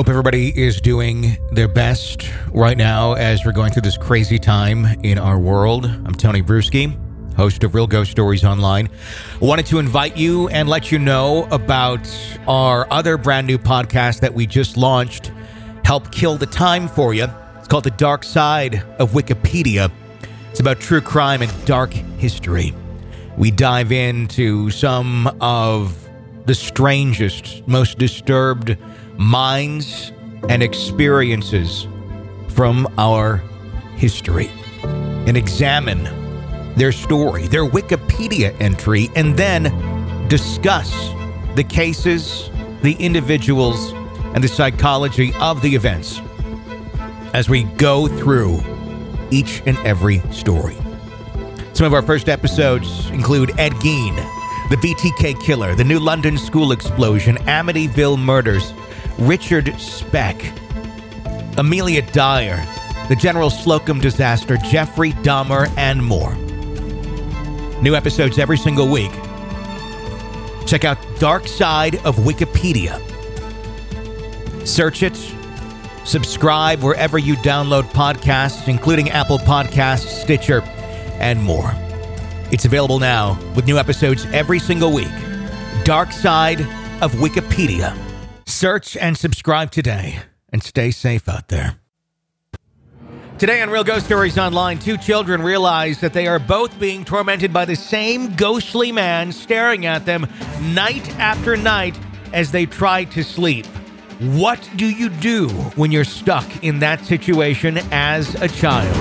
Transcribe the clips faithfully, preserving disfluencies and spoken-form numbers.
Hope everybody is doing their best right now as we're going through this crazy time in our world. I'm Tony Bruschi, host of Real Ghost Stories Online. I wanted to invite you and let you know about our other brand new podcast that we just launched, Help Kill the Time for You. It's called The Dark Side of Wikipedia. It's about true crime and dark history. We dive into some of the strangest, most disturbed minds and experiences from our history and examine their story, their Wikipedia entry, and then discuss the cases, the individuals, and the psychology of the events as we go through each and every story. Some of our first episodes include Ed Gein, the B T K killer, the New London school explosion, Amityville murders, Richard Speck, Amelia Dyer, the General Slocum disaster, Jeffrey Dahmer, and more. New episodes every single week. Check out Dark Side of Wikipedia. Search it. Subscribe wherever you download podcasts, including Apple Podcasts, Stitcher, and more. It's available now with new episodes every single week. Dark Side of Wikipedia. Search and subscribe today, and stay safe out there. Today on Real Ghost Stories Online, two children realize that they are both being tormented by the same ghostly man staring at them night after night as they try to sleep. What do you do when you're stuck in that situation as a child?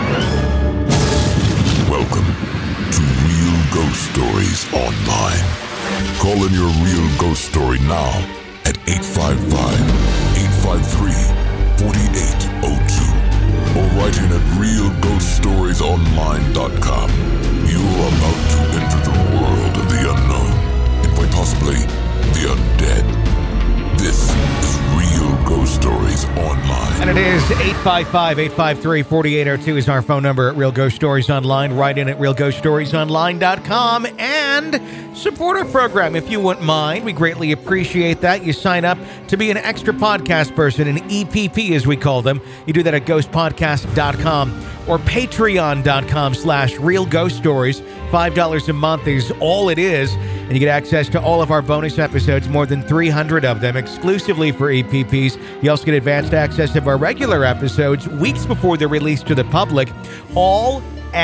Welcome to Real Ghost Stories Online. Call in your real ghost story now at eight five five, eight five three, four eight zero two or write in at real ghost stories online dot com. You are about to enter the world of the unknown and quite possibly the undead. This is Real Ghost Stories Online. And it is eight five five, eight five three, four eight zero two is our phone number at Real Ghost Stories Online. Write in at real ghost stories online dot com and support our program if you wouldn't mind. We greatly appreciate that. You sign up to be an extra podcast person, an E P P as we call them. You do that at ghost podcast dot com or patreon dot com slash real ghost stories. five dollars a month is all it is. And you get access to all of our bonus episodes, more than three hundred of them, exclusively for E P Ps. You also get advanced access to our regular episodes weeks before they're released to the public, all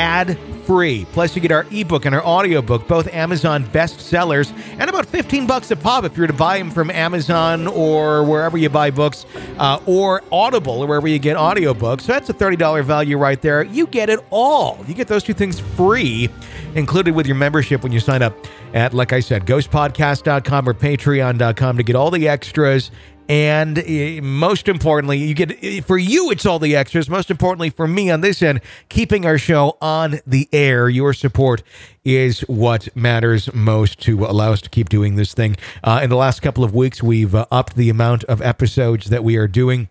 ad-free. Plus, you get our ebook and our audiobook, both Amazon bestsellers, and about fifteen bucks a pop if you're to buy them from Amazon or wherever you buy books, uh, or Audible or wherever you get audiobooks. So that's a thirty dollars value right there. You get it all. You get those two things free, included with your membership when you sign up at, like I said, ghost podcast dot com or patreon dot com to get all the extras. And uh, most importantly, you get, for you, it's all the extras. Most importantly, for me on this end, keeping our show on the air. Your support is what matters most to allow us to keep doing this thing. Uh, in the last couple of weeks, we've uh, upped the amount of episodes that we are doing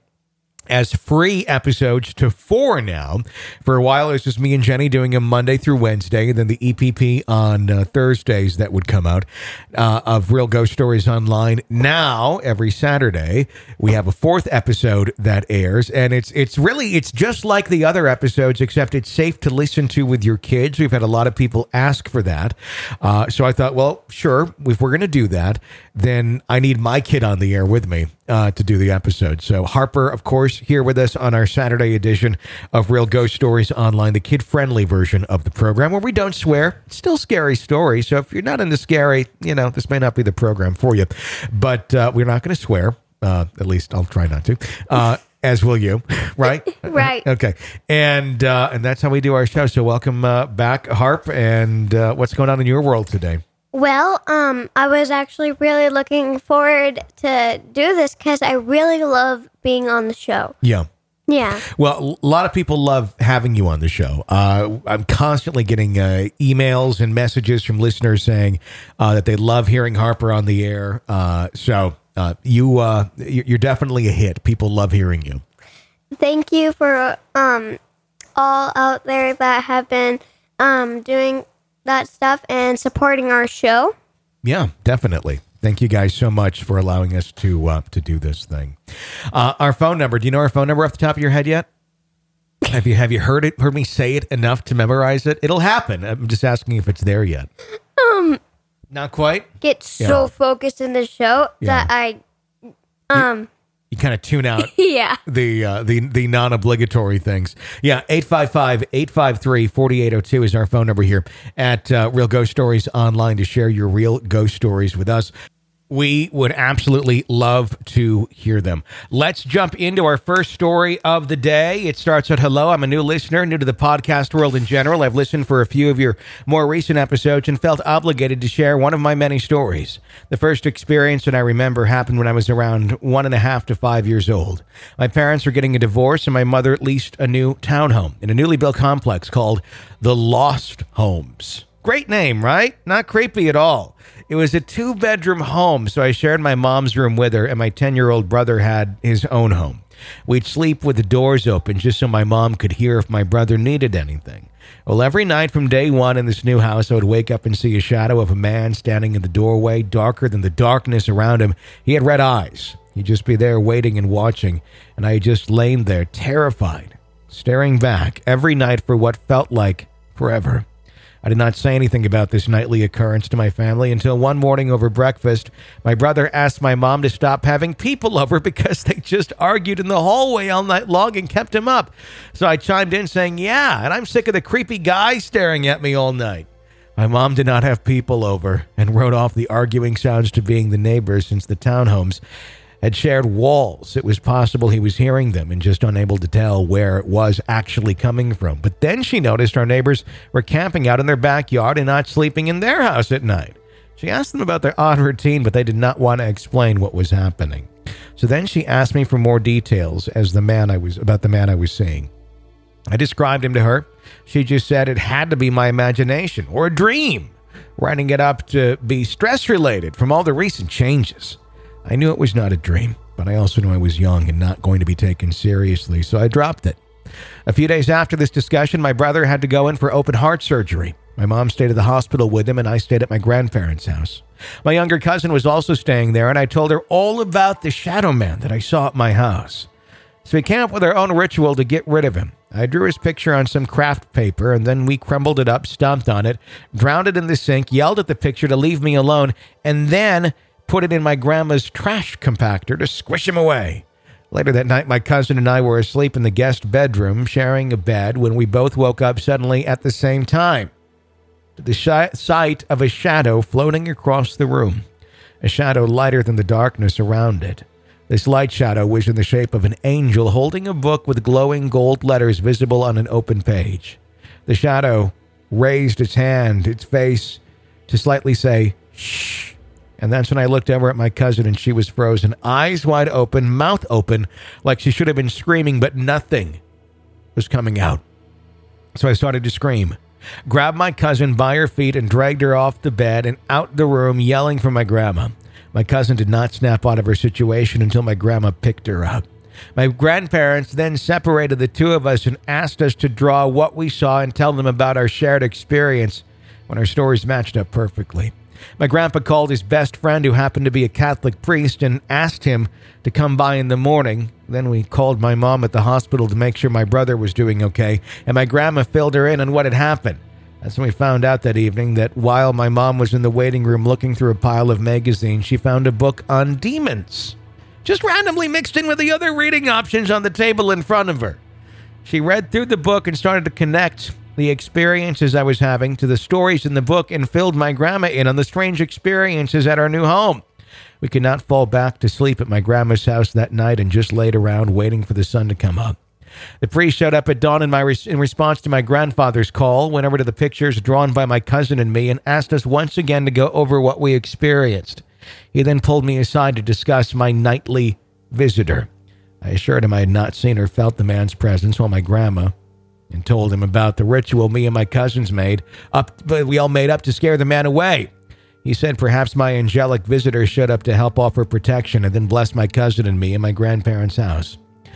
as free episodes to four now. For a while, it was just me and Jenny doing them Monday through Wednesday, and then the E P P on uh, Thursdays that would come out uh, of Real Ghost Stories Online. Now, every Saturday, we have a fourth episode that airs, and it's it's really, it's just like the other episodes, except it's safe to listen to with your kids. We've had a lot of people ask for that. Uh, so I thought, well, sure, if we're going to do that, then I need my kid on the air with me uh, to do the episode. So Harper, of course, here with us on our Saturday edition of Real Ghost Stories Online, the kid-friendly version of the program where we don't swear. It's still scary stories. So if you're not into scary, you know, this may not be the program for you. But uh, we're not going to swear. Uh, at least I'll try not to. Uh, as will you, right? Right. Okay. And uh, and that's how we do our show. So welcome uh, back, Harp. And uh, what's going on in your world today? Well, um, I was actually really looking forward to do this because I really love being on the show. Yeah. Yeah. Well, a lot of people love having you on the show. Uh, I'm constantly getting uh, emails and messages from listeners saying uh, that they love hearing Harper on the air. Uh, so uh, you, uh, you're definitely a hit. People love hearing you. Thank you for um, all out there that have been um, doing that stuff and supporting our show. Yeah, definitely. Thank you guys so much for allowing us to uh, to do this thing. Uh, our phone number. Do you know our phone number off the top of your head yet? Have you have you heard it? Heard me say it enough to memorize it? It'll happen. I'm just asking if it's there yet. Um, Not quite. Get so Yeah. focused in the show Yeah. that I, um, You kind of tune out yeah. the uh, the the non-obligatory things. Yeah, eight five five, eight five three, four eight zero two is our phone number here at uh, Real Ghost Stories Online to share your real ghost stories with us. We would absolutely love to hear them. Let's jump into our first story of the day. It starts at hello. I'm a new listener, new to the podcast world in general. I've listened for a few of your more recent episodes and felt obligated to share one of my many stories. The first experience that I remember happened when I was around one and a half to five years old. My parents were getting a divorce and my mother leased a new townhome in a newly built complex called the Lost Homes. Great name, right? Not creepy at all. It was a two-bedroom home, so I shared my mom's room with her, and my ten-year-old brother had his own home. We'd sleep with the doors open just so my mom could hear if my brother needed anything. Well, every night from day one in this new house, I would wake up and see a shadow of a man standing in the doorway, darker than the darkness around him. He had red eyes. He'd just be there waiting and watching, and I had just lain there, terrified, staring back every night for what felt like forever. I did not say anything about this nightly occurrence to my family until one morning over breakfast, my brother asked my mom to stop having people over because they just argued in the hallway all night long and kept him up. So I chimed in saying, yeah, and I'm sick of the creepy guy staring at me all night. My mom did not have people over and wrote off the arguing sounds to being the neighbors since the townhomes had shared walls. It was possible he was hearing them and just unable to tell where it was actually coming from. But then she noticed our neighbors were camping out in their backyard and not sleeping in their house at night. She asked them about their odd routine, but they did not want to explain what was happening. So then she asked me for more details as the man I was about the man I was seeing. I described him to her. She just said it had to be my imagination or a dream, writing it up to be stress-related from all the recent changes. I knew it was not a dream, but I also knew I was young and not going to be taken seriously, so I dropped it. A few days after this discussion, my brother had to go in for open heart surgery. My mom stayed at the hospital with him, and I stayed at my grandparents' house. My younger cousin was also staying there, and I told her all about the shadow man that I saw at my house. So we came up with our own ritual to get rid of him. I drew his picture on some craft paper, and then we crumbled it up, stomped on it, drowned it in the sink, yelled at the picture to leave me alone, and then put it in my grandma's trash compactor to squish him away. Later that night, my cousin and I were asleep in the guest bedroom, sharing a bed, when we both woke up suddenly at the same time, to the sh- sight of a shadow floating across the room, a shadow lighter than the darkness around it. This light shadow was in the shape of an angel holding a book with glowing gold letters visible on an open page. The shadow raised its hand, its face, to slightly say, shh. And that's when I looked over at my cousin and she was frozen, eyes wide open, mouth open, like she should have been screaming, but nothing was coming out. So I started to scream, grabbed my cousin by her feet and dragged her off the bed and out the room, yelling for my grandma. My cousin did not snap out of her situation until my grandma picked her up. My grandparents then separated the two of us and asked us to draw what we saw and tell them about our shared experience when our stories matched up perfectly. My grandpa called his best friend, who happened to be a Catholic priest, and asked him to come by in the morning. Then we called my mom at the hospital to make sure my brother was doing okay, and my grandma filled her in on what had happened. That's when we found out that evening that while my mom was in the waiting room looking through a pile of magazines, she found a book on demons, just randomly mixed in with the other reading options on the table in front of her. She read through the book and started to connect the experiences I was having to the stories in the book and filled my grandma in on the strange experiences at our new home. We could not fall back to sleep at my grandma's house that night and just laid around waiting for the sun to come up. The priest showed up at dawn in, my res- in response to my grandfather's call, went over to the pictures drawn by my cousin and me, and asked us once again to go over what we experienced. He then pulled me aside to discuss my nightly visitor. I assured him I had not seen or felt the man's presence while my grandma, and told him about the ritual me and my cousins made up, but we all made up to scare the man away. He said perhaps my angelic visitor showed up to help offer protection and then bless my cousin and me in my grandparents' house.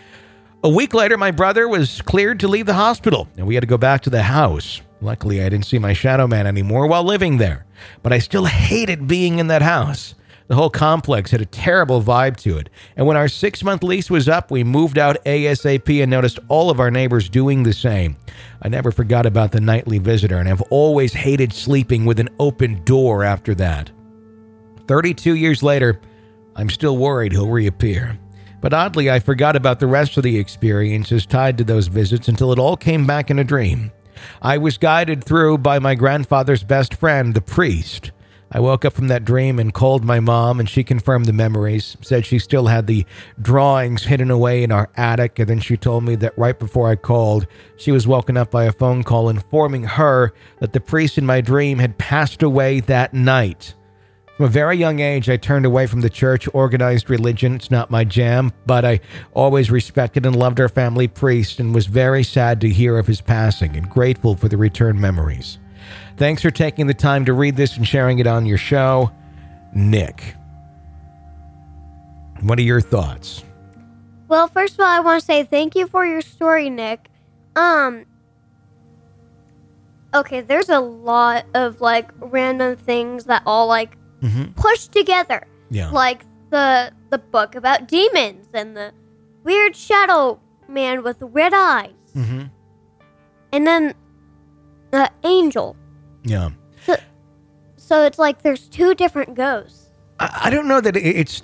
A week later, my brother was cleared to leave the hospital, and we had to go back to the house. Luckily, I didn't see my shadow man anymore while living there, but I still hated being in that house. The whole complex had a terrible vibe to it. And when our six-month lease was up, we moved out ASAP and noticed all of our neighbors doing the same. I never forgot about the nightly visitor, and have always hated sleeping with an open door after that. thirty-two years later, I'm still worried he'll reappear. But oddly, I forgot about the rest of the experiences tied to those visits until it all came back in a dream. I was guided through by my grandfather's best friend, the priest. I woke up from that dream and called my mom, and she confirmed the memories, said she still had the drawings hidden away in our attic, and then she told me that right before I called, she was woken up by a phone call informing her that the priest in my dream had passed away that night. From a very young age, I turned away from the church, organized religion. It's not my jam, but I always respected and loved our family priest and was very sad to hear of his passing and grateful for the return memories. Thanks for taking the time to read this and sharing it on your show. Nick, what are your thoughts? Well, first of all, I want to say thank you for your story, Nick. Um, okay, there's a lot of, like, random things that all, like, Mm-hmm. pushed together. Yeah. Like the the book about demons and the weird shadow man with red eyes. Mm-hmm. And then the angel. Yeah. So, so it's like there's two different ghosts. I, I don't know that it's...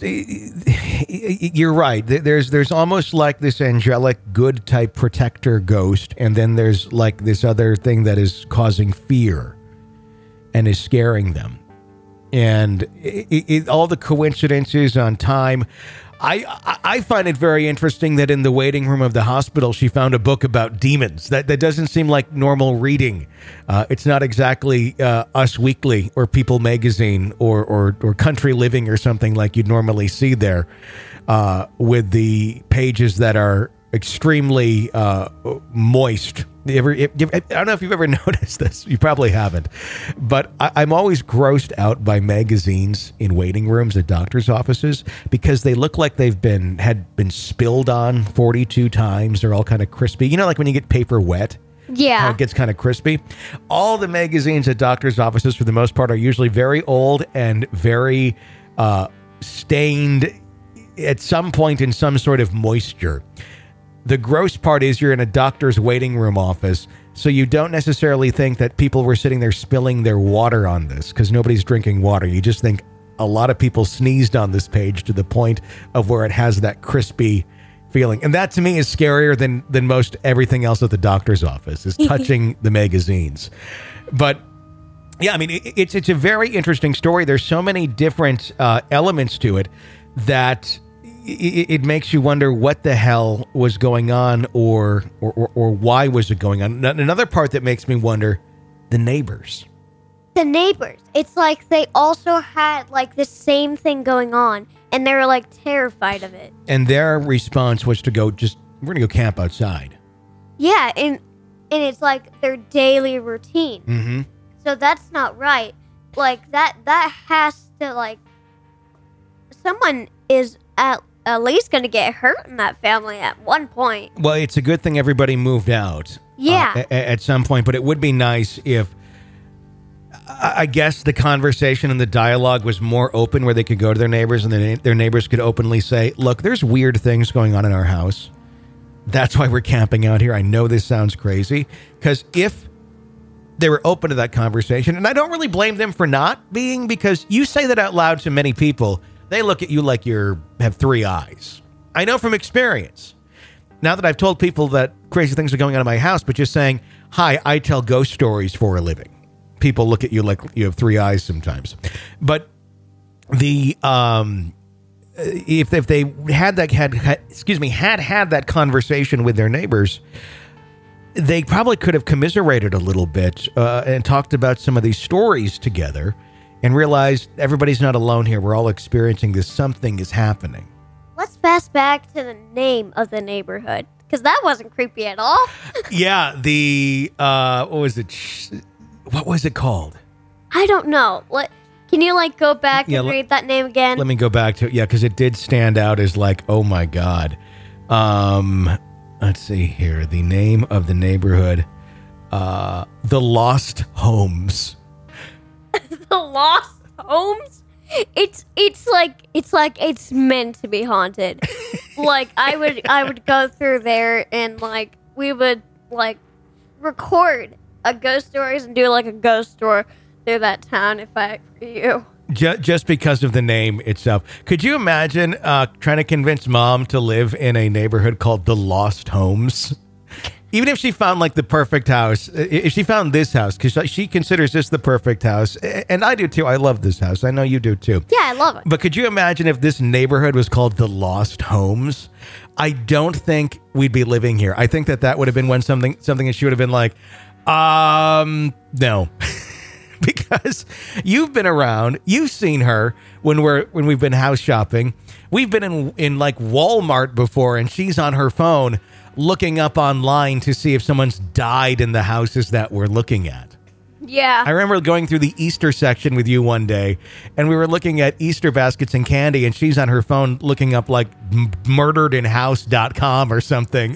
It, you're right. There's there's almost like this angelic good type protector ghost, and then there's like this other thing that is causing fear and is scaring them. And it, it, all the coincidences on time. I I find it very interesting that in the waiting room of the hospital, she found a book about demons. That that doesn't seem like normal reading. Uh, it's not exactly uh, Us Weekly or People Magazine or, or or Country Living or something like you'd normally see there, uh, with the pages that are extremely uh, moist. You ever, if, I don't know if you've ever noticed this. You probably haven't. But I, I'm always grossed out by magazines in waiting rooms at doctor's offices because they look like they've been had been spilled on forty-two times. They're all kind of crispy. You know, like when you get paper wet? Yeah. How it gets kind of crispy. All the magazines at doctor's offices, for the most part, are usually very old and very uh, stained at some point in some sort of moisture. The gross part is you're in a doctor's waiting room office, so you don't necessarily think that people were sitting there spilling their water on this because nobody's drinking water. You just think a lot of people sneezed on this page to the point of where it has that crispy feeling. And that to me is scarier than, than most everything else at the doctor's office, is touching the magazines. But yeah, I mean, it, it's, it's a very interesting story. There's so many different uh, elements to it that... it makes you wonder what the hell was going on or, or, or, or why was it going on. Another part that makes me wonder, the neighbors. The neighbors. It's like they also had like the same thing going on and they were like terrified of it. And their response was to go, just, we're going to go camp outside. Yeah, and and it's like their daily routine. Mm-hmm. So that's not right. Like that, that has to like, someone is at at least going to get hurt in that family at one point. Well, it's a good thing everybody moved out. Yeah. Uh, a- at some point, but it would be nice if, I guess, the conversation and the dialogue was more open where they could go to their neighbors and their, their neighbors could openly say, look, there's weird things going on in our house. That's why we're camping out here. I know this sounds crazy. Because if they were open to that conversation, and I don't really blame them for not being, because you say that out loud to many people, they look at you like you have three eyes. I know from experience. Now that I've told people that crazy things are going on in my house, but just saying, hi, I tell ghost stories for a living. People look at you like you have three eyes sometimes. But the um, if if they had that had, had excuse me had had that conversation with their neighbors, they probably could have commiserated a little bit uh, and talked about some of these stories together. And realize everybody's not alone here. We're all experiencing this. Something is happening. Let's fast back to the name of the neighborhood, because that wasn't creepy at all. Yeah, the, uh, what was it? What was it called? I don't know. Let, can you, like, go back yeah, and l- read that name again? Let me go back to it. Yeah, because it did stand out as like, oh my God. Um, let's see here. The name of the neighborhood, uh, The Lost Homes. The Lost Homes? It's it's like it's like it's meant to be haunted. Like I would I would go through there and like we would like record a ghost stories and do like a ghost tour through that town if I were you. Just, just because of the name itself. Could you imagine uh, trying to convince mom to live in a neighborhood called the Lost Homes? Even if she found like the perfect house, if she found this house, because she considers this the perfect house, and I do too. I love this house. I know you do too. Yeah, I love it. But could you imagine if this neighborhood was called the Lost Homes? I don't think we'd be living here. I think that that would have been when something something that she would have been like, um, no. Because you've been around, you've seen her when we're when we've been house shopping. We've been in in like Walmart before, and she's on her phone looking up online to see if someone's died in the houses that we're looking at. Yeah. I remember going through the Easter section with you one day, and we were looking at Easter baskets and candy, and she's on her phone looking up like murdered in house dot com or something,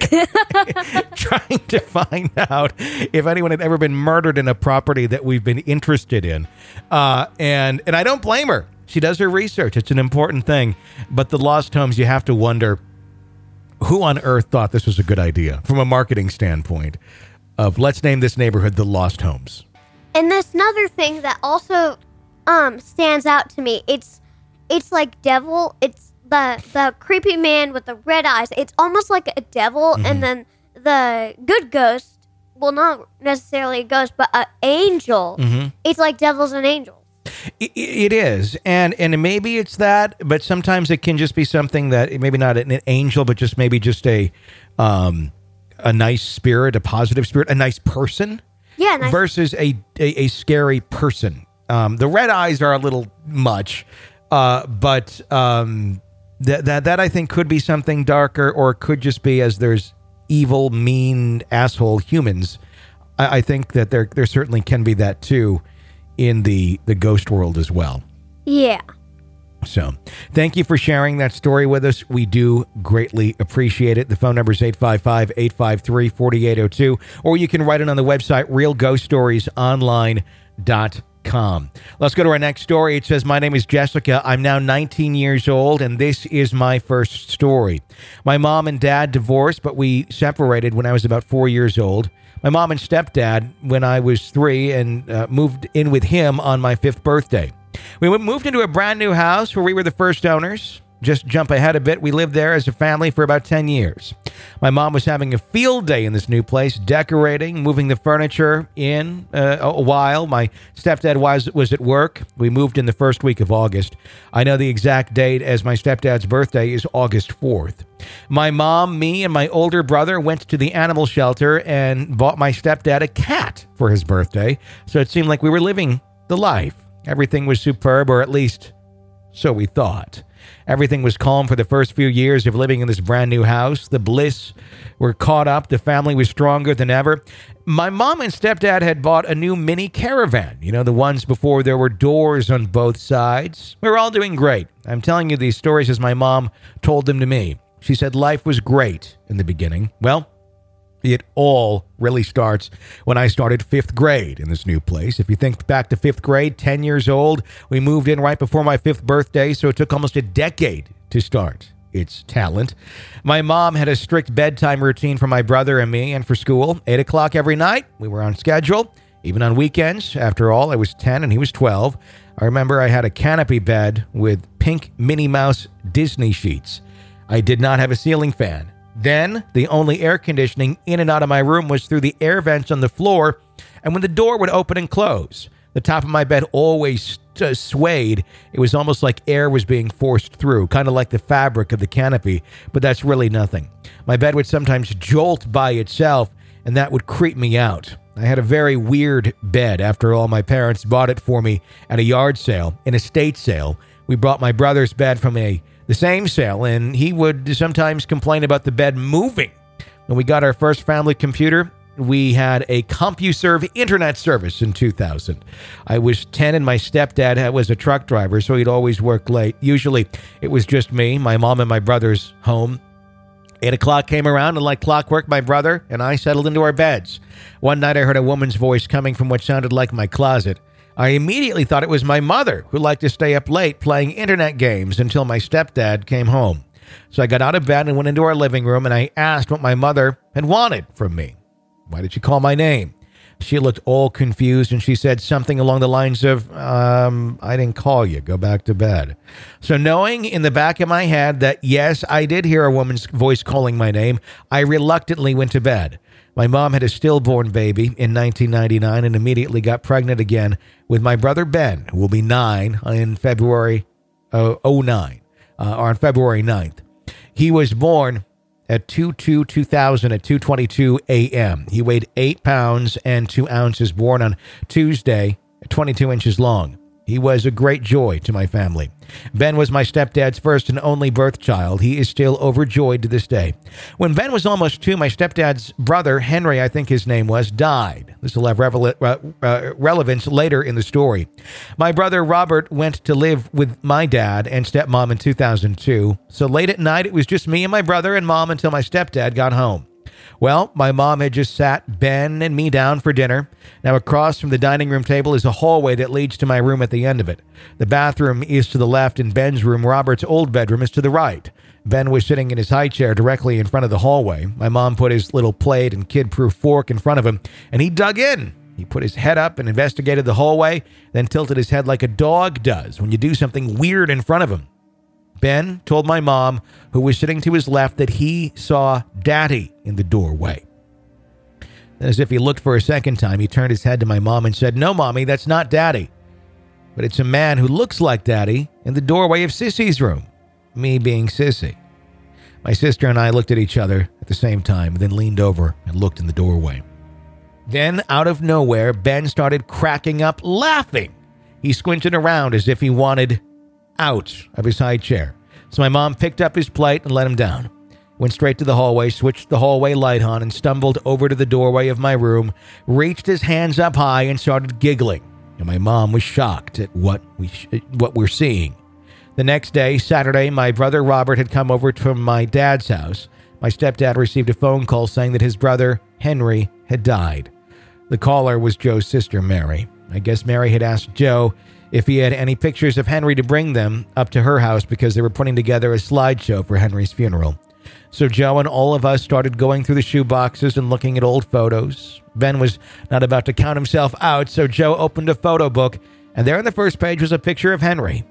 trying to find out if anyone had ever been murdered in a property that we've been interested in. Uh, and, and I don't blame her. She does her research. It's an important thing. But the Lost Homes, you have to wonder who on earth thought this was a good idea from a marketing standpoint of let's name this neighborhood the Lost Homes. And there's another thing that also um stands out to me. It's it's like devil. It's the the creepy man with the red eyes. It's almost like a devil, mm-hmm. and then the good ghost. Well, not necessarily a ghost, but an angel. Mm-hmm. It's like devils and angels. It, it is, and and maybe it's that, but sometimes it can just be something that maybe not an angel, but just maybe just a um a nice spirit, a positive spirit, a nice person. Yeah, nice. Versus a, a, a scary person. Um, the red eyes are a little much, uh, but um, that that that I think could be something darker, or it could just be as there's evil, mean, asshole humans. I, I think that there there certainly can be that too in the the ghost world as well. Yeah. So, thank you for sharing that story with us. We do greatly appreciate it. The phone number is eight five five, eight five three, four eight zero two, or you can write it on the website, real ghost stories online dot com. Let's go to our next story. It says, my name is Jessica. I'm now nineteen years old, and this is my first story. My mom and dad divorced, but we separated when I was about four years old. My mom and stepdad when I was three, and uh, moved in with him on my fifth birthday. We moved into a brand new house where we were the first owners. Just jump ahead a bit. We lived there as a family for about ten years. My mom was having a field day in this new place, decorating, moving the furniture in uh, a while. My stepdad was, was at work. We moved in the first week of August. I know the exact date as my stepdad's birthday is August fourth. My mom, me, and my older brother went to the animal shelter and bought my stepdad a cat for his birthday. So it seemed like we were living the life. Everything was superb, or at least so we thought. Everything was calm for the first few years of living in this brand new house. The bliss were caught up. The family was stronger than ever. My mom and stepdad had bought a new mini caravan. You know, the ones before there were doors on both sides. We were all doing great. I'm telling you these stories as my mom told them to me. She said life was great in the beginning. Well, it all really starts when I started fifth grade in this new place. If you think back to fifth grade, ten years old, we moved in right before my fifth birthday, so it took almost a decade to start its talent. My mom had a strict bedtime routine for my brother and me and for school. eight o'clock every night, we were on schedule, even on weekends. After all, I was ten and he was twelve. I remember I had a canopy bed with pink Minnie Mouse Disney sheets. I did not have a ceiling fan. Then, the only air conditioning in and out of my room was through the air vents on the floor, and when the door would open and close, the top of my bed always uh, swayed. It was almost like air was being forced through, kind of like the fabric of the canopy, but that's really nothing. My bed would sometimes jolt by itself, and that would creep me out. I had a very weird bed. After all, my parents bought it for me at a yard sale, an estate sale. We brought my brother's bed from a the same sale, and he would sometimes complain about the bed moving. When we got our first family computer, we had a CompuServe internet service in two thousand. I was ten and my stepdad was a truck driver, so he'd always work late. Usually it was just me, my mom, and my brother's home. Eight o'clock came around, and like clockwork, my brother and I settled into our beds. One night I heard a woman's voice coming from what sounded like my closet. I immediately thought it was my mother, who liked to stay up late playing internet games until my stepdad came home. So I got out of bed and went into our living room, and I asked what my mother had wanted from me. Why did she call my name? She looked all confused, and she said something along the lines of, um, I didn't call you. Go back to bed. So knowing in the back of my head that, yes, I did hear a woman's voice calling my name, I reluctantly went to bed. My mom had a stillborn baby in nineteen ninety-nine and immediately got pregnant again with my brother Ben, who will be nine in February uh, oh nine, uh, or on February ninth. He was born at two two two thousand at two twenty-two a.m. He weighed eight pounds and two ounces, born on Tuesday, twenty-two inches long. He was a great joy to my family. Ben was my stepdad's first and only birth child. He is still overjoyed to this day. When Ben was almost two, my stepdad's brother, Henry, I think his name was, died. This will have revel- uh, uh, relevance later in the story. My brother Robert went to live with my dad and stepmom in two thousand two. So late at night, it was just me and my brother and mom until my stepdad got home. Well, my mom had just sat Ben and me down for dinner. Now, across from the dining room table is a hallway that leads to my room at the end of it. The bathroom is to the left, and Ben's room, Robert's old bedroom, is to the right. Ben was sitting in his high chair directly in front of the hallway. My mom put his little plate and kid-proof fork in front of him, and he dug in. He put his head up and investigated the hallway, then tilted his head like a dog does when you do something weird in front of him. Ben told my mom, who was sitting to his left, that he saw Daddy in the doorway. Then, as if he looked for a second time, he turned his head to my mom and said, "No, Mommy, that's not Daddy. But it's a man who looks like Daddy in the doorway of Sissy's room," me being Sissy. My sister and I looked at each other at the same time, and then leaned over and looked in the doorway. Then, out of nowhere, Ben started cracking up laughing. He squinted around as if he wanted out of his high chair. So my mom picked up his plate and let him down. Went straight to the hallway, switched the hallway light on, and stumbled over to the doorway of my room, reached his hands up high, and started giggling. And my mom was shocked at what we sh- what we're seeing. The next day, Saturday, my brother Robert had come over from my dad's house. My stepdad received a phone call saying that his brother Henry had died. The caller was Joe's sister, Mary. I guess Mary had asked Joe if he had any pictures of Henry to bring them up to her house because they were putting together a slideshow for Henry's funeral. So Joe and all of us started going through the shoe boxes and looking at old photos. Ben was not about to count himself out, so Joe opened a photo book, and there on the first page was a picture of Henry.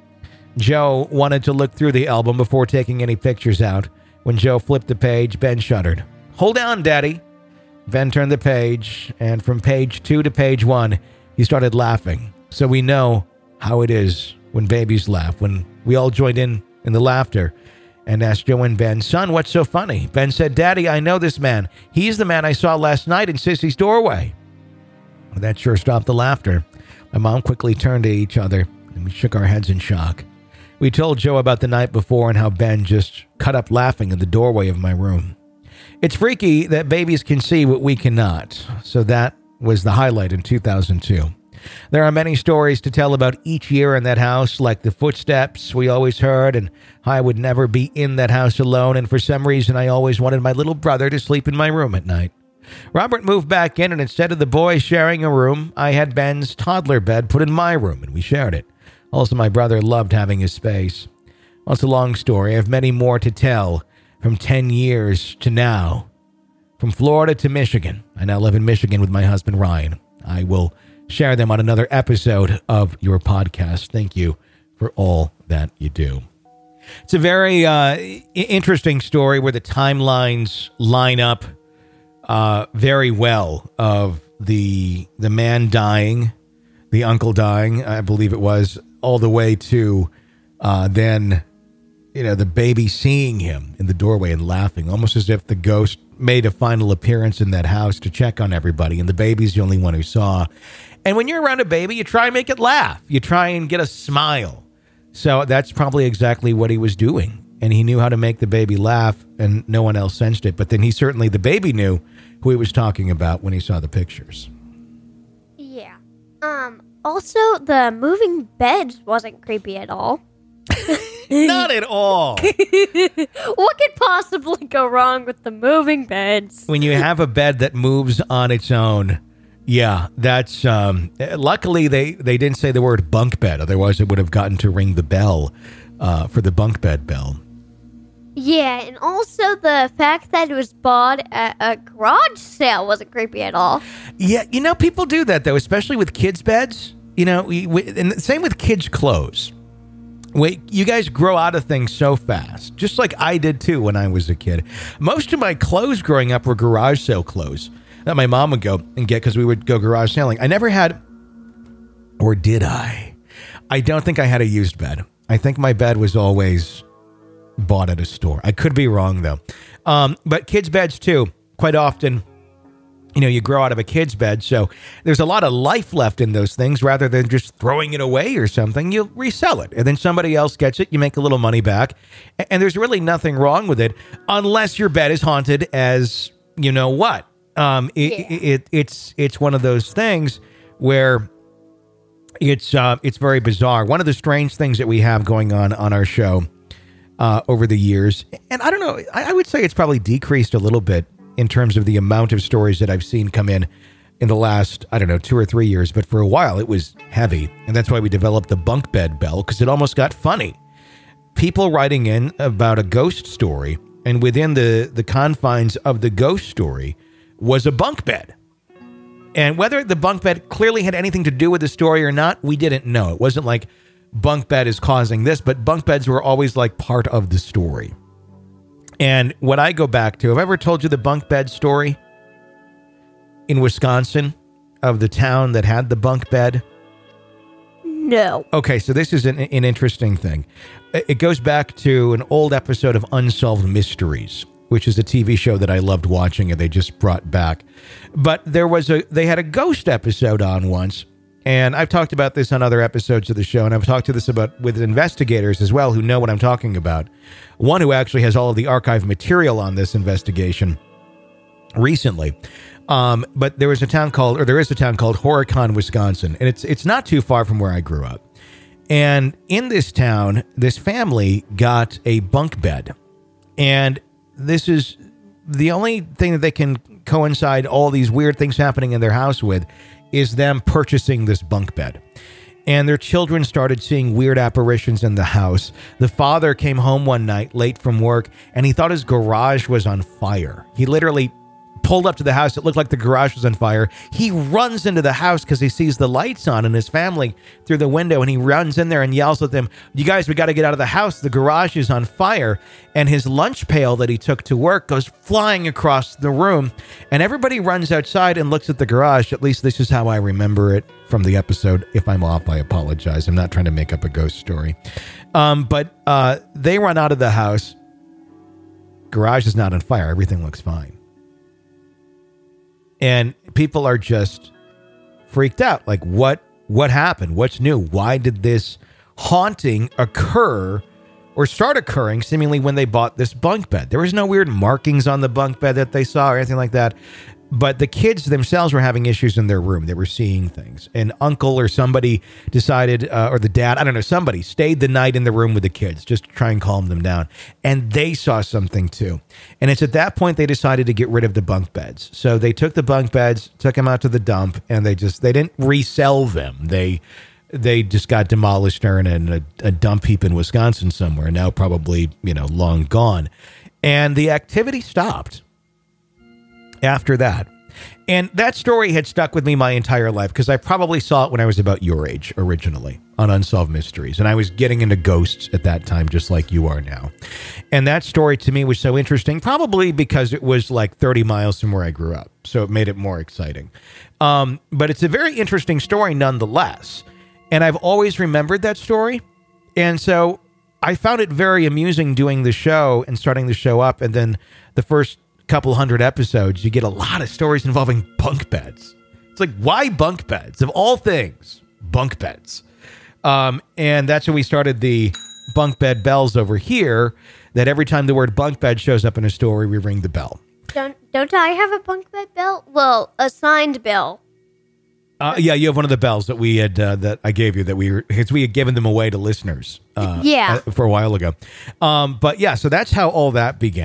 Joe wanted to look through the album before taking any pictures out. When Joe flipped the page, Ben shuddered. "Hold on, Daddy." Ben turned the page, and from page two to page one, he started laughing. So we know how it is when babies laugh, when we all joined in in the laughter, and asked Joe and Ben, "Son, what's so funny?" Ben said, "Daddy, I know this man. He's the man I saw last night in Sissy's doorway." That sure stopped the laughter. My mom quickly turned to each other, and we shook our heads in shock. We told Joe about the night before and how Ben just cut up laughing in the doorway of my room. It's freaky that babies can see what we cannot, so that was the highlight in two thousand two. There are many stories to tell about each year in that house, like the footsteps we always heard, and I would never be in that house alone, and for some reason I always wanted my little brother to sleep in my room at night. Robert moved back in, and instead of the boys sharing a room, I had Ben's toddler bed put in my room, and we shared it. Also, my brother loved having his space. Well, it's a long story. I have many more to tell, from ten years to now. From Florida to Michigan. I now live in Michigan with my husband, Ryan. I will share them on another episode of your podcast. Thank you for all that you do. It's a very uh, interesting story where the timelines line up uh, very well of the the man dying, the uncle dying, I believe it was, all the way to uh, then, you know, the baby seeing him in the doorway and laughing, almost as if the ghost made a final appearance in that house to check on everybody, and the baby's the only one who saw. And when you're around a baby, you try and make it laugh. You try and get a smile. So that's probably exactly what he was doing. And he knew how to make the baby laugh, and no one else sensed it. But then he certainly, the baby knew who he was talking about when he saw the pictures. Yeah. Um. Also, the moving bed wasn't creepy at all. Not at all. What could possibly go wrong with the moving beds? When you have a bed that moves on its own, Yeah, that's um, luckily they, they didn't say the word bunk bed. Otherwise, it would have gotten to ring the bell uh, for the bunk bed bell. Yeah, and also the fact that it was bought at a garage sale wasn't creepy at all. Yeah, you know, people do that though, especially with kids' beds. You know, we, we, and same with kids' clothes. Wait, you guys grow out of things so fast, just like I did too when I was a kid. Most of my clothes growing up were garage sale clothes that my mom would go and get because we would go garage sailing. I never had, or did I? I don't think I had a used bed. I think my bed was always bought at a store. I could be wrong though. Um, but kids' beds too, quite often, you know, you grow out of a kid's bed. So there's a lot of life left in those things rather than just throwing it away or something. You resell it and then somebody else gets it. You make a little money back. And there's really nothing wrong with it unless your bed is haunted as you know what. Um, it, yeah. it, it, it's it's one of those things where it's uh, it's very bizarre. One of the strange things that we have going on on our show uh, over the years, and I don't know, I, I would say it's probably decreased a little bit in terms of the amount of stories that I've seen come in in the last, I don't know, two or three years. But for a while, it was heavy. And that's why we developed the bunk bed bell, because it almost got funny. People writing in about a ghost story, and within the, the confines of the ghost story was a bunk bed. And whether the bunk bed clearly had anything to do with the story or not, we didn't know. It wasn't like bunk bed is causing this, but bunk beds were always like part of the story. And what I go back to, have I ever told you the bunk bed story in Wisconsin of the town that had the bunk bed? No. Okay, so this is an, an interesting thing. It goes back to an old episode of Unsolved Mysteries, which is a T V show that I loved watching and they just brought back. But there was a, they had a ghost episode on once. And I've talked about this on other episodes of the show, and I've talked to this about with investigators as well who know what I'm talking about. One who actually has all of the archive material on this investigation recently. Um, but there was a town called, or there is a town called Horicon, Wisconsin, and it's it's not too far from where I grew up. And in this town, this family got a bunk bed, and this is the only thing that they can coincide all these weird things happening in their house with is them purchasing this bunk bed. And their children started seeing weird apparitions in the house. The father came home one night late from work and he thought his garage was on fire. He literally pulled up to the house. It looked like the garage was on fire. He runs into the house because he sees the lights on and his family through the window, and he runs in there and yells at them, "You guys, we got to get out of the house. The garage is on fire." And his lunch pail that he took to work goes flying across the room, and everybody runs outside and looks at the garage. At least this is how I remember it from the episode. If I'm off, I apologize. I'm not trying to make up a ghost story. Um, but uh, they run out of the house. Garage is not on fire. Everything looks fine. And people are just freaked out. Like, what what happened? What's new? Why did this haunting occur or start occurring seemingly when they bought this bunk bed? There was no weird markings on the bunk bed that they saw or anything like that. But the kids themselves were having issues in their room. They were seeing things. And uncle or somebody decided, uh, or the dad, I don't know, somebody stayed the night in the room with the kids just to try and calm them down. And they saw something too. And it's at that point they decided to get rid of the bunk beds. So they took the bunk beds, took them out to the dump, and they just, they didn't resell them. They they just got demolished there in a, a dump heap in Wisconsin somewhere, now probably, you know, long gone. And the activity stopped after that. And that story had stuck with me my entire life because I probably saw it when I was about your age originally on Unsolved Mysteries. And I was getting into ghosts at that time, just like you are now. And that story to me was so interesting, probably because it was like thirty miles from where I grew up. So it made it more exciting. Um, but it's a very interesting story nonetheless. And I've always remembered that story. And so I found it very amusing doing the show and starting the show up. And then the first couple hundred episodes, you get a lot of stories involving bunk beds. It's like, why bunk beds? Of all things, bunk beds. Um, and that's when we started the bunk bed bells over here, that every time the word bunk bed shows up in a story, we ring the bell. Don't don't I have a bunk bed bell? Well, a signed bell. Uh, yeah, you have one of the bells that we had, uh, that I gave you, that we were, because we had given them away to listeners uh, yeah. uh, for a while ago. Um, but yeah, so that's how all that began.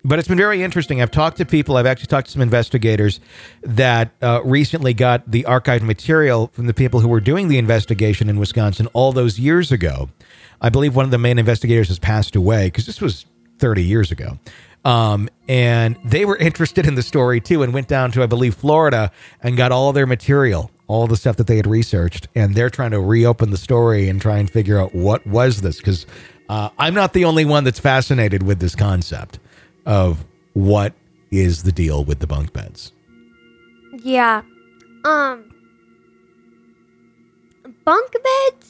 But it's been very interesting. I've talked to people. I've actually talked to some investigators that uh, recently got the archived material from the people who were doing the investigation in Wisconsin all those years ago. I believe one of the main investigators has passed away because this was thirty years ago. Um, and they were interested in the story too and went down to, I believe, Florida and got all their material, all the stuff that they had researched. And they're trying to reopen the story and try and figure out what was this. Because uh, I'm not the only one that's fascinated with this concept of what is the deal with the bunk beds. Yeah. Um, bunk beds,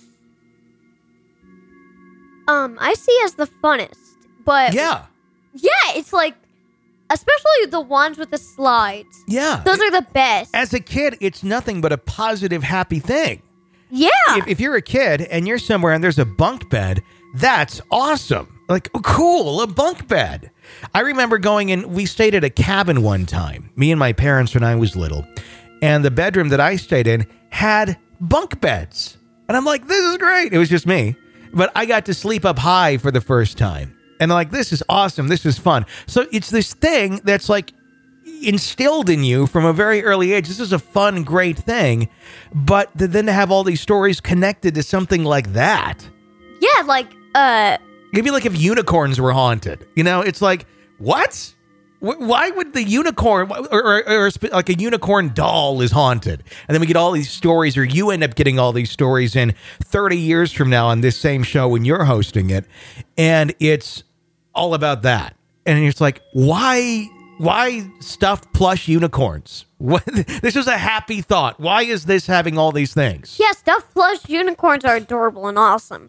um, I see as the funnest, but Yeah. yeah, it's like, especially the ones with the slides. Yeah. Those are the best. As a kid, it's nothing but a positive, happy thing. Yeah. If, if you're a kid and you're somewhere and there's a bunk bed, that's awesome. Like, oh, cool, a bunk bed. I remember going in, we stayed at a cabin one time, me and my parents when I was little, and the bedroom that I stayed in had bunk beds. And I'm like, this is great. It was just me. But I got to sleep up high for the first time. And I'm like, this is awesome. This is fun. So it's this thing that's like instilled in you from a very early age. This is a fun, great thing. But to then to have all these stories connected to something like that. Yeah, like, uh... Maybe like if unicorns were haunted. You know, it's like, what? Why would the unicorn, or, or, or like a unicorn doll is haunted? And then we get all these stories, or you end up getting all these stories in thirty years from now on this same show when you're hosting it. And it's all about that. And it's like, why, why stuffed plush unicorns? What? This is a happy thought. Why is this having all these things? yeah, stuffed plush unicorns are adorable and awesome.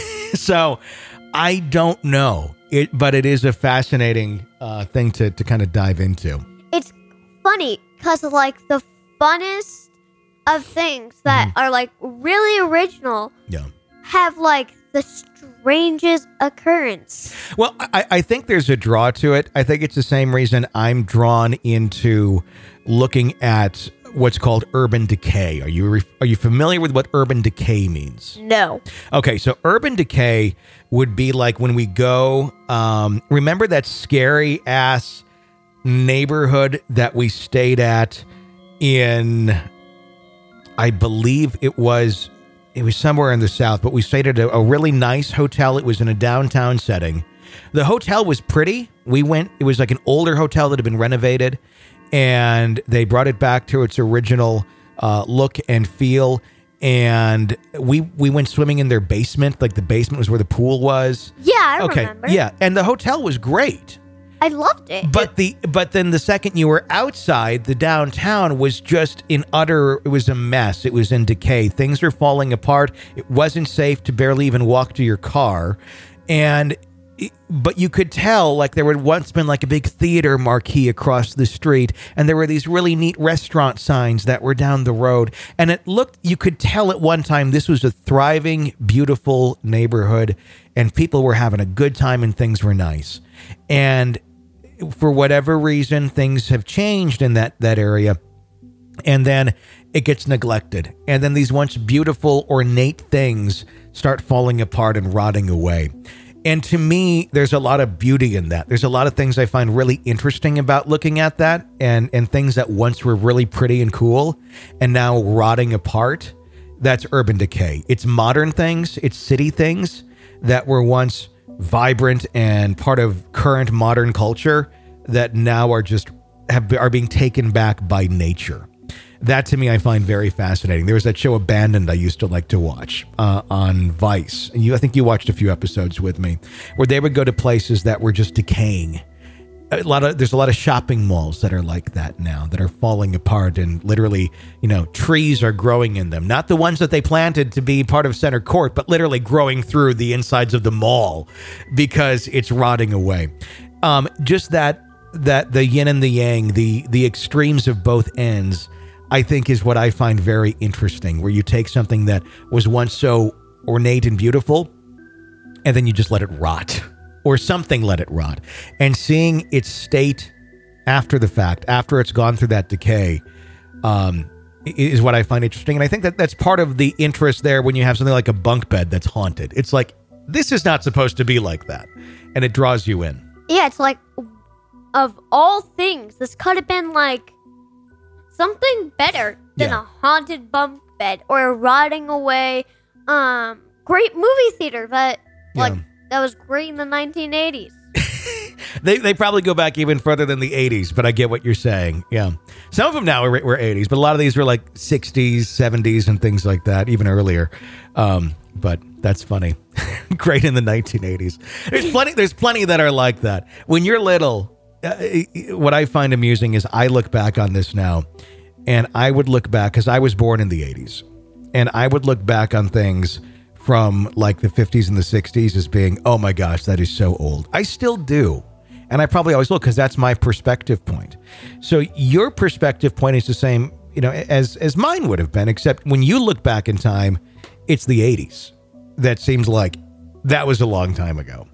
So I don't know, it, but it is a fascinating uh, thing to, to kind of dive into. It's funny because, like, the funnest of things that Mm-hmm. are, like, really original Yeah. have, like, the strangest occurrence. Well, I, I think there's a draw to it. I think it's the same reason I'm drawn into looking at what's called urban decay. Are you re- are you familiar with what urban decay means? No. Okay, so urban decay would be like when we go, um, remember that scary ass neighborhood that we stayed at in, I believe it was, it was somewhere in the South, but we stayed at a, a really nice hotel. It was in a downtown setting. The hotel was pretty. We went, it was like an older hotel that had been renovated, and they brought it back to its original uh, look and feel. And we we went swimming in their basement. Like the basement was where the pool was. Yeah, I okay, remember. yeah, and the hotel was great. I loved it. But the but then the second you were outside, the downtown was just in utter, it was a mess. It was in decay. Things were falling apart. It wasn't safe to barely even walk to your car. And but you could tell, like, there had once been like a big theater marquee across the street, and there were these really neat restaurant signs that were down the road. And it looked, you could tell at one time this was a thriving, beautiful neighborhood, and people were having a good time and things were nice. And for whatever reason, things have changed in that, that area. And then it gets neglected. And then these once beautiful, ornate things start falling apart and rotting away. And to me, there's a lot of beauty in that. There's a lot of things I find really interesting about looking at that, and, and things that once were really pretty and cool and now rotting apart. That's urban decay. It's modern things. It's city things that were once vibrant and part of current modern culture that now are just have are being taken back by nature. That, to me, I find very fascinating. There was that show Abandoned I used to like to watch uh, on Vice. And you, I think you watched a few episodes with me, where they would go to places that were just decaying. A lot of there's a lot of shopping malls that are like that now, that are falling apart, and literally, you know, trees are growing in them. Not the ones that they planted to be part of center court, but literally growing through the insides of the mall because it's rotting away. Um, just that that the yin and the yang, the the extremes of both ends, I think is what I find very interesting, where you take something that was once so ornate and beautiful, and then you just let it rot, or something let it rot. And seeing its state after the fact, after it's gone through that decay, um, is what I find interesting. And I think that that's part of the interest there when you have something like a bunk bed that's haunted. It's like, this is not supposed to be like that. And it draws you in. Yeah, it's like, of all things, this could have been like something better than Yeah. a haunted bunk bed or a rotting away um great movie theater that like Yeah. that was great in the nineteen eighties. They they probably go back even further than the eighties, but I get what you're saying. Yeah. Some of them now were, were eighties, but a lot of these were like sixties, seventies, and things like that, even earlier. Um, but that's funny. Great in the nineteen eighties. There's plenty, there's plenty that are like that. When you're little, uh, what I find amusing is I look back on this now, and I would look back, because I was born in the eighties, and I would look back on things from like the fifties and the sixties as being, oh my gosh, that is so old. I still do. And I probably always will, because that's my perspective point. So your perspective point is the same, you know, as as mine would have been, except when you look back in time, it's the eighties. That seems like that was a long time ago.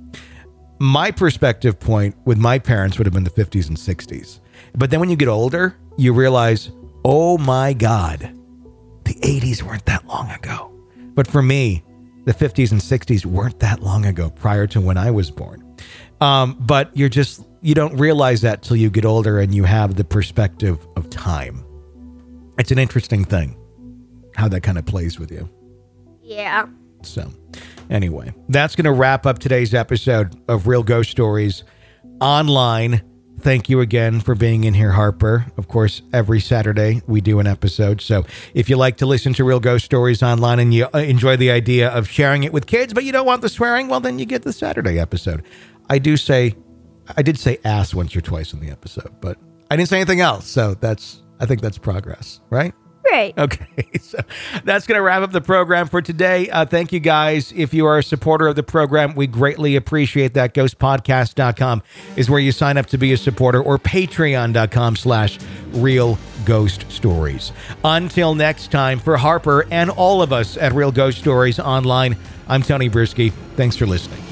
My perspective point with my parents would have been the fifties and sixties. But then when you get older, you realize, oh my God, the eighties weren't that long ago. But for me, the fifties and sixties weren't that long ago, prior to when I was born. Um, but you're just, you don't realize that till you get older and you have the perspective of time. It's an interesting thing, how that kind of plays with you. Yeah. So anyway, that's going to wrap up today's episode of Real Ghost Stories Online. Thank you again for being in here, Harper. Of course, every Saturday we do an episode. So if you like to listen to Real Ghost Stories Online and you enjoy the idea of sharing it with kids, but you don't want the swearing, well, then you get the Saturday episode. I do say, I did say ass once or twice in the episode, but I didn't say anything else. So that's, I think that's progress, right? Great. Okay, so that's going to wrap up the program for today. Uh, thank you, guys. If you are a supporter of the program, we greatly appreciate that. ghost podcast dot com is where you sign up to be a supporter, or patreon dot com slash real ghost stories. Until next time, for Harper and all of us at Real Ghost Stories Online, I'm Tony Bruschi. Thanks for listening.